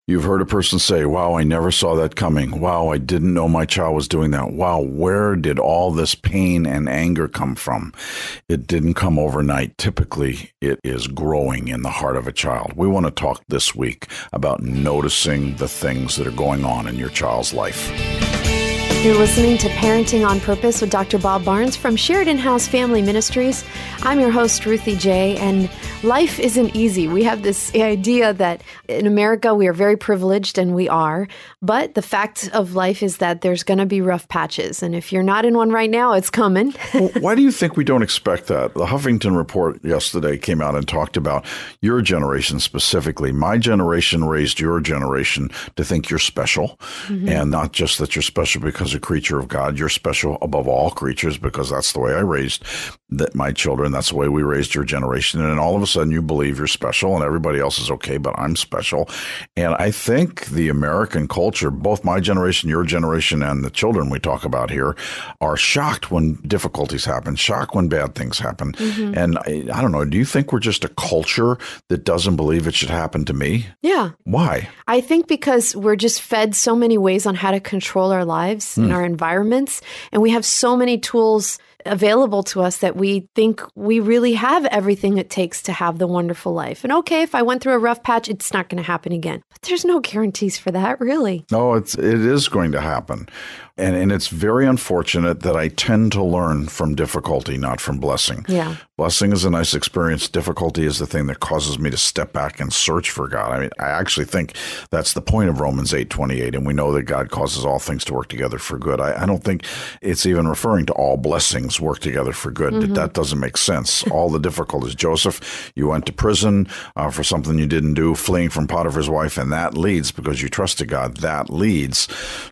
You've heard a person say, wow, I never saw that coming. Wow, I didn't know my child was doing that. Wow, where did all this pain and anger come from? It didn't come overnight. Typically, it is growing in the heart of a child. We want to talk this week about noticing the things that are going on in your child's life. You're listening to Parenting on Purpose with Dr. Bob Barnes from Sheridan House Family Ministries. I'm your host, Ruthie J., and life isn't easy. We have this idea that in America we are very privileged, and we are, but the fact of life is that there's going to be rough patches, and if you're not in one right now, it's coming. Well, why do you think we don't expect that? The Huffington Report yesterday came out and talked about your generation specifically. My generation raised your generation to think you're special, and not just that you're special because a creature of God. You're special above all creatures because that's the way I raised my children. That's the way we raised your generation. And then all of a sudden you believe you're special and everybody else is okay, but I'm special. And I think the American culture, both my generation, your generation, and the children we talk about here are shocked when difficulties happen, shocked when bad things happen. And I don't know, do you think we're just a culture that doesn't believe it should happen to me? Yeah. Why? I think because we're just fed so many ways on how to control our lives and our environments, and we have so many tools available to us that we think we really have everything it takes to have the wonderful life. And okay, if I went through a rough patch, it's not going to happen again. But there's no guarantees for that, really. No, it is going to happen. And it's very unfortunate that I tend to learn from difficulty, not from blessing. Yeah. Blessing is a nice experience. Difficulty is the thing that causes me to step back and search for God. I mean, I actually think that's the point of Romans 8:28, and we know that God causes all things to work together for good. I don't think it's even referring to all blessings work together for good. That doesn't make sense. All the difficulties. Joseph, you went to prison for something you didn't do, fleeing from Potiphar's wife, and that leads, because you trusted God, that leads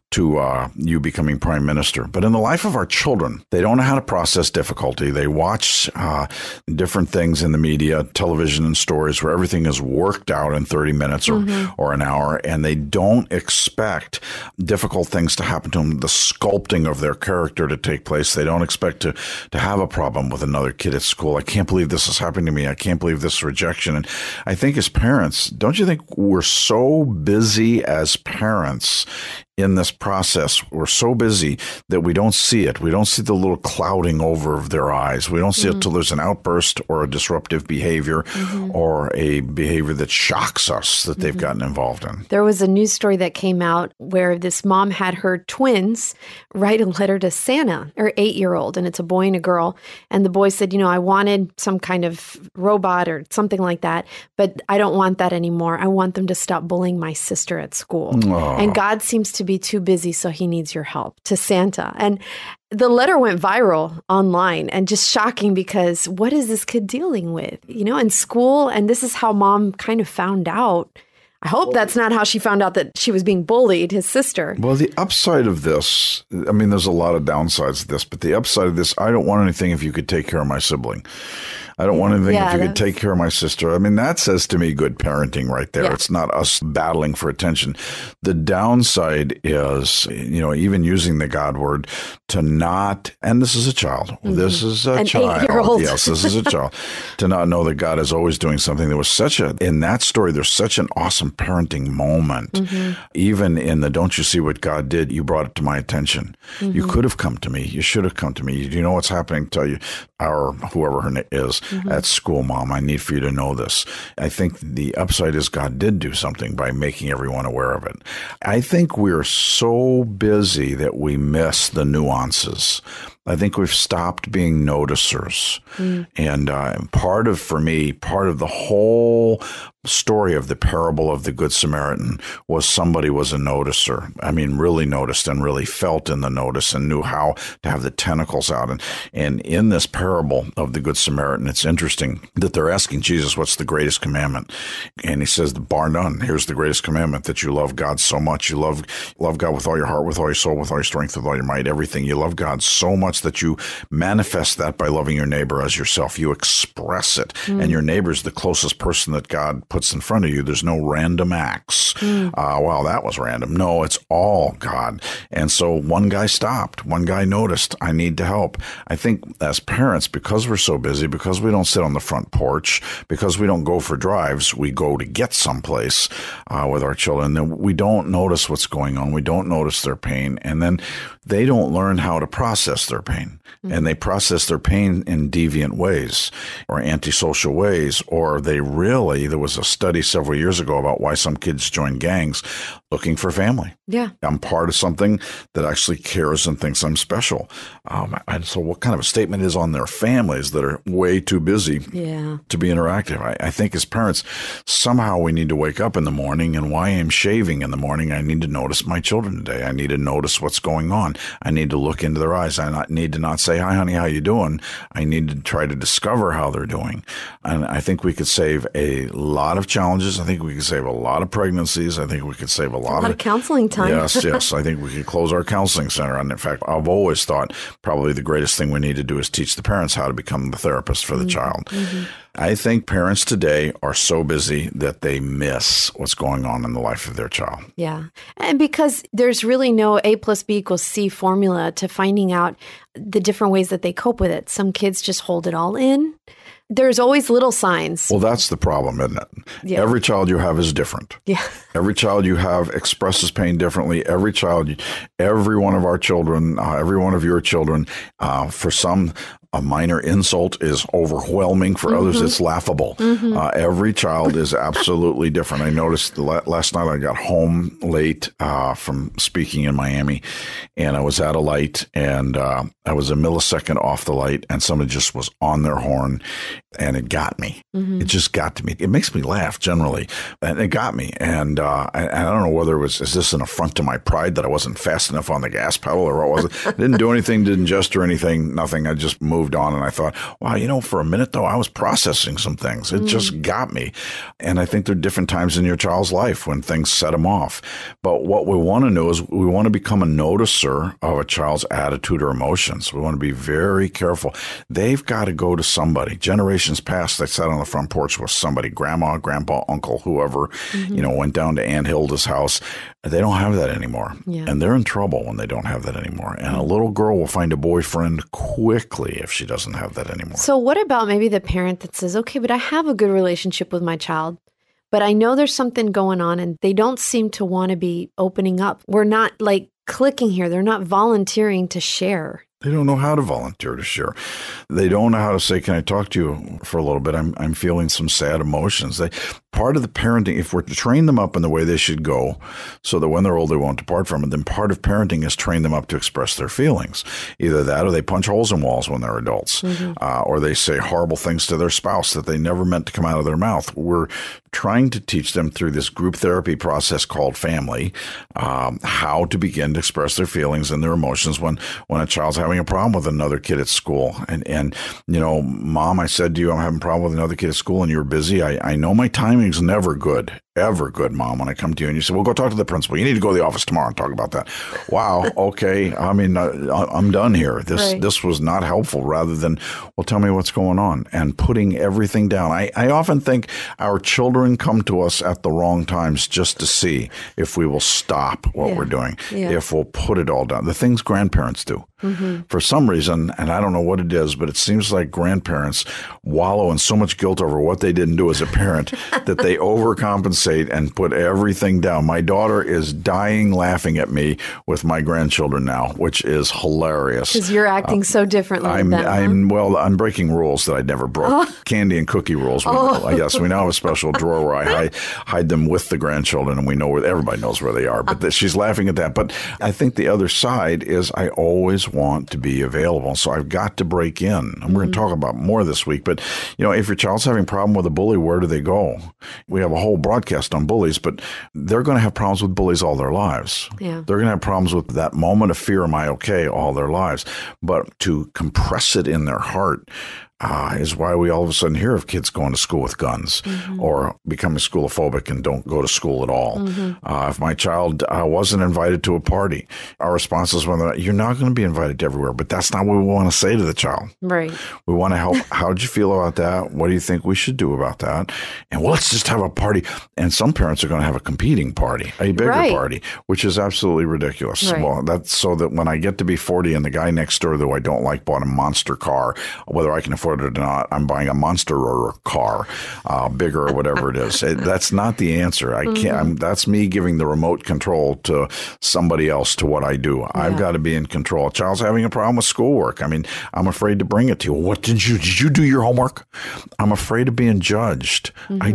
to you becoming prime minister. But in the life of our children, they don't know how to process difficulty. They watch different things in the media, television and stories where everything is worked out in 30 minutes or an hour, and they don't expect difficult things to happen to them, the sculpting of their character to take place. They don't expect to have a problem with another kid at school. I can't believe this is happening to me. I can't believe this rejection. And I think as parents, don't you think we're so busy as parents in this process? We're so busy that we don't see it. We don't see the little clouding over of their eyes. We don't see it till there's an outburst or a disruptive behavior or a behavior that shocks us that they've gotten involved in. There was a news story that came out where this mom had her twins write a letter to Santa, her 8-year-old, and it's a boy and a girl. And the boy said, I wanted some kind of robot or something like that, but I don't want that anymore. I want them to stop bullying my sister at school. Oh. And God seems to be too busy, so he needs your help, to Santa. And the letter went viral online, and just shocking, because what is this kid dealing with, in school? And this is how mom kind of found out. I hope that's not how she found out that she was being bullied, his sister. Well, the upside of this, I mean, there's a lot of downsides to this, but the upside of this, I don't want anything if you could take care of my sibling. I don't want anything if you could take care of my sister. I mean, that says to me good parenting right there. Yeah. It's not us battling for attention. The downside is, even using the God word to not, and this is a child. This is a child. 8-year-old. Yes, this is a child. To not know that God is always doing something. There was in that story, there's such an awesome parenting moment. Even in the don't you see what God did, you brought it to my attention. You could have come to me. You should have come to me. You know what's happening? Tell you, or whoever her name is. At school, Mom, I need for you to know this. I think the upside is God did do something by making everyone aware of it. I think we're so busy that we miss the nuances. I think we've stopped being noticers. And part of the whole story of the parable of the Good Samaritan was somebody was a noticer. I mean, really noticed and really felt in the notice and knew how to have the tentacles out. And in this parable of the Good Samaritan, it's interesting that they're asking Jesus, what's the greatest commandment? And he says, bar none. Here's the greatest commandment, that you love God so much. You love God with all your heart, with all your soul, with all your strength, with all your might, everything. You love God so much parents that you manifest that by loving your neighbor as yourself. You express it. And your neighbor's the closest person that God puts in front of you. There's no random acts. Wow, that was random. No, it's all God. And so one guy stopped. One guy noticed, I need to help. I think as parents, because we're so busy, because we don't sit on the front porch, because we don't go for drives, we go to get someplace with our children, then we don't notice what's going on. We don't notice their pain. And then they don't learn how to process their pain. And they process their pain in deviant ways or antisocial ways, or there was a study several years ago about why some kids join gangs looking for family. Yeah. I'm part of something that actually cares and thinks I'm special. And so what kind of a statement is on their families that are way too busy to be interactive? I think as parents, somehow we need to wake up in the morning, and while I'm shaving in the morning, I need to notice my children today. I need to notice what's going on. I need to look into their eyes. I need to not say, hi, honey, how you doing? I need to try to discover how they're doing. And I think we could save a lot of challenges. I think we could save a lot of pregnancies. I think we could save a lot of counseling time. Yes. I think we could close our counseling center. And in fact, I've always thought probably the greatest thing we need to do is teach the parents how to become the therapist for the child. I think parents today are so busy that they miss what's going on in the life of their child. Yeah. And because there's really no A plus B equals C formula to finding out the different ways that they cope with it. Some kids just hold it all in. There's always little signs. Well, that's the problem, isn't it? Yeah. Every child you have is different. Yeah. Every child you have expresses pain differently. Every one of our children, every one of your children, for some, a minor insult is overwhelming. For others, it's laughable. Every child is absolutely different. I noticed last night I got home late from speaking in Miami, and I was at a light, and I was a millisecond off the light, and somebody just was on their horn, and it got me. It just got to me. It makes me laugh generally, and it got me. And I don't know whether is this an affront to my pride that I wasn't fast enough on the gas pedal, or what was it? I didn't do anything, didn't gesture anything, nothing. I just moved on, and I thought, wow, for a minute though, I was processing some things. It just got me. And I think there are different times in your child's life when things set them off. But what we want to know is we want to become a noticer of a child's attitude or emotions. We want to be very careful. They've got to go to somebody. Generations past, they sat on the front porch with somebody, grandma, grandpa, uncle, whoever, went down to Aunt Hilda's house. They don't have that anymore. Yeah. And they're in trouble when they don't have that anymore. And a little girl will find a boyfriend quickly if she doesn't have that anymore. So what about maybe the parent that says, okay, but I have a good relationship with my child, but I know there's something going on and they don't seem to want to be opening up. We're not clicking here. They're not volunteering to share. They don't know how to volunteer to share. They don't know how to say, can I talk to you for a little bit? I'm feeling some sad emotions. Part of the parenting, if we're to train them up in the way they should go so that when they're old, they won't depart from it, then part of parenting is train them up to express their feelings. Either that or they punch holes in walls when they're adults, or they say horrible things to their spouse that they never meant to come out of their mouth. We're trying to teach them through this group therapy process called family, how to begin to express their feelings and their emotions when a child's having a problem with another kid at school. And Mom, I said to you, I'm having a problem with another kid at school and you're busy. I know my timing's never good. Ever good, Mom, when I come to you and you say, well, go talk to the principal. You need to go to the office tomorrow and talk about that. Wow. Okay. I mean, I'm done here. This was not helpful, rather than, well, tell me what's going on, and putting everything down. I often think our children come to us at the wrong times just to see if we will stop what we're doing, if we'll put it all down. The things grandparents do. For some reason, and I don't know what it is, but it seems like grandparents wallow in so much guilt over what they didn't do as a parent that they overcompensate and put everything down. My daughter is dying laughing at me with my grandchildren now, which is hilarious. Because you're acting so differently. I'm breaking rules that I never broke. Candy and cookie rules. Yes, we now have a special drawer where I hide them with the grandchildren, and we know where everybody knows where they are. But she's laughing at that. But I think the other side is I always want to be available. So I've got to break in. And we're going to talk about more this week. But, if your child's having a problem with a bully, where do they go? We have a whole broadcast on bullies, but they're going to have problems with bullies all their lives. Yeah. They're going to have problems with that moment of fear, am I okay, all their lives. But to compress it in their heart, is why we all of a sudden hear of kids going to school with guns or becoming schoolophobic and don't go to school at all. If my child wasn't invited to a party, our response is, you're not going to be invited to everywhere, but that's not what we want to say to the child. Right. We want to help. How'd you feel about that? What do you think we should do about that? And let's just have a party. And some parents are going to have a competing party, a bigger party, which is absolutely ridiculous. Right. Well, that's so that when I get to be 40 and the guy next door, though I don't like, bought a monster car, whether I can afford it or not, I'm buying a monster car, bigger or whatever it is. That's not the answer. I can't. That's me giving the remote control to somebody else to what I do. Yeah. I've got to be in control. A child's having a problem with schoolwork. I mean, I'm afraid to bring it to you. What did you do your homework? I'm afraid of being judged. I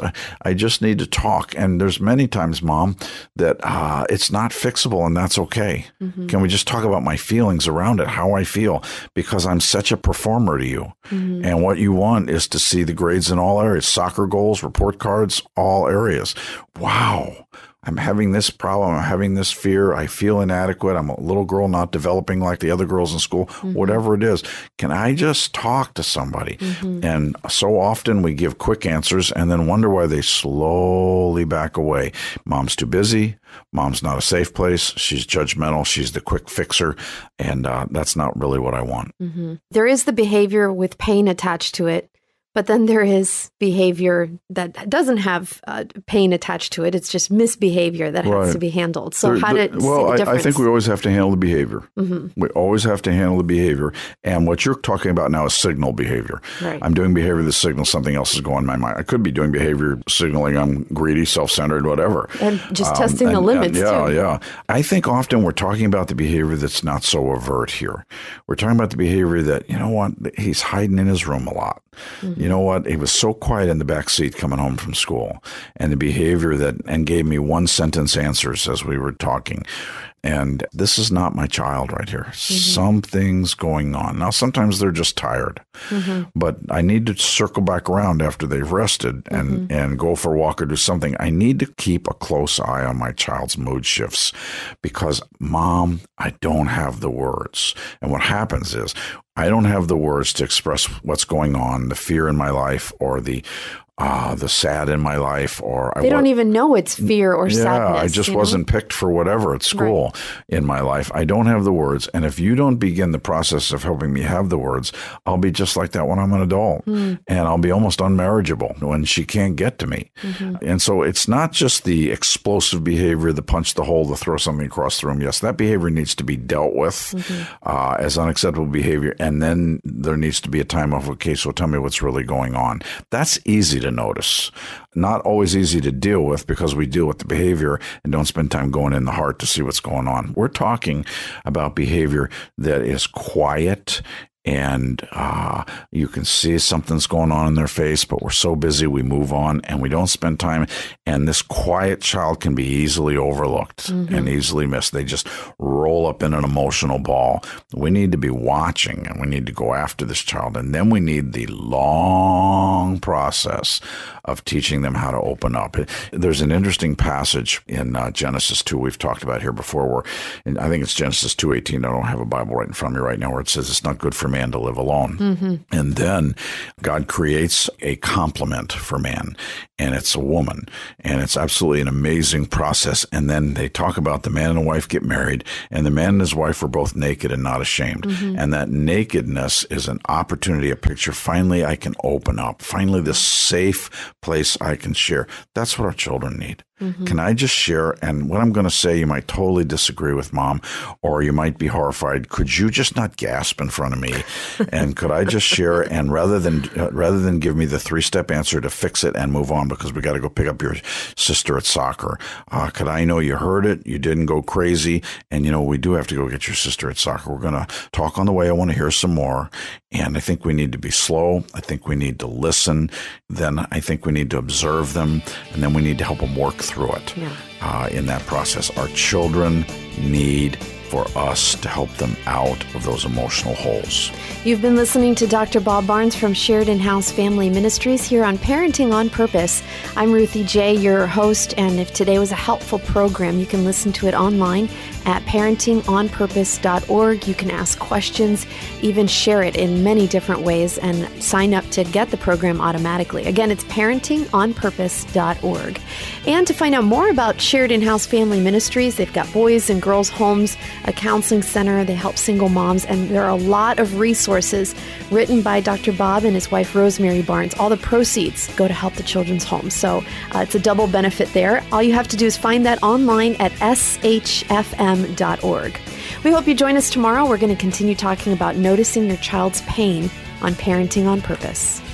just need to talk. And there's many times, Mom, that it's not fixable, and that's okay. Can we just talk about my feelings around it, how I feel? Because I'm such a performer to you. And what you want is to see the grades in all areas, soccer goals, report cards, all areas. Wow. I'm having this problem. I'm having this fear. I feel inadequate. I'm a little girl not developing like the other girls in school, whatever it is. Can I just talk to somebody? And so often we give quick answers and then wonder why they slowly back away. Mom's too busy. Mom's not a safe place. She's judgmental. She's the quick fixer. And that's not really what I want. There is the behavior with pain attached to it. But then there is behavior that doesn't have pain attached to it. It's just misbehavior that has to be handled. So see the difference? I think we always have to handle the behavior. We always have to handle the behavior. And what you're talking about now is signal behavior. Right. I'm doing behavior that signals something else is going in my mind. I could be doing behavior signaling I'm greedy, self-centered, whatever. And just testing the limits, too. Yeah. I think often we're talking about the behavior that's not so overt here. We're talking about the behavior that, you know what, he's hiding in his room a lot. You know what? He was so quiet in the back seat coming home from school, and the behavior and gave me one sentence answers as we were talking. And this is not my child right here. Something's going on. Now, sometimes they're just tired, but I need to circle back around after they've rested and go for a walk or do something. I need to keep a close eye on my child's mood shifts because, Mom, I don't have the words. And what happens is I don't have the words to express what's going on, the fear in my life or the sad in my life, or they don't even know it's fear or sadness. Yeah, I just wasn't picked for whatever at school in my life. I don't have the words. And if you don't begin the process of helping me have the words, I'll be just like that when I'm an adult. And I'll be almost unmarriageable when she can't get to me. And so it's not just the explosive behavior, the punch the hole, the throw something across the room. Yes, that behavior needs to be dealt with as unacceptable behavior. And then there needs to be a time of, okay, so tell me what's really going on. That's easy to notice. Not always easy to deal with because we deal with the behavior and don't spend time going in the heart to see what's going on. We're talking about behavior that is quiet and you can see something's going on in their face, but we're so busy we move on and we don't spend time. And this quiet child can be easily overlooked and easily missed. They just roll up in an emotional ball. We need to be watching and we need to go after this child. And then we need the long process of teaching them how to open up. There's an interesting passage in Genesis 2 we've talked about here before where, and I think it's Genesis 2:18. I don't have a Bible right in front of me right now where it says it's not good for man to live alone. And then God creates a complement for man, and it's a woman. And it's absolutely an amazing process. And then they talk about the man and the wife get married, and the man and his wife are both naked and not ashamed. And that nakedness is an opportunity, a picture. Finally, I can open up. Finally, this safe place I can share. That's what our children need. Can I just share? And what I'm going to say, you might totally disagree with, Mom, or you might be horrified. Could you just not gasp in front of me? And could I just share? And rather than give me the 3-step answer to fix it and move on because we got to go pick up your sister at soccer, could I know you heard it? You didn't go crazy. And, you know, we do have to go get your sister at soccer. We're going to talk on the way. I want to hear some more. And I think we need to be slow. I think we need to listen. Then I think we need to observe them. And then we need to help them work through it in that process. Our children need for us to help them out of those emotional holes. You've been listening to Dr. Bob Barnes from Sheridan House Family Ministries here on Parenting on Purpose. I'm Ruthie J., your host, and if today was a helpful program, you can listen to it online at parentingonpurpose.org. You can ask questions, even share it in many different ways, and sign up to get the program automatically. Again, it's parentingonpurpose.org. And to find out more about Sheridan House Family Ministries, they've got boys and girls homes, a counseling center, they help single moms, and there are a lot of resources written by Dr. Bob and his wife Rosemary Barnes. All the proceeds go to help the children's homes, so it's a double benefit there. All you have to do is find that online at shfm.org. We hope you join us tomorrow. We're going to continue talking about noticing your child's pain on Parenting on Purpose.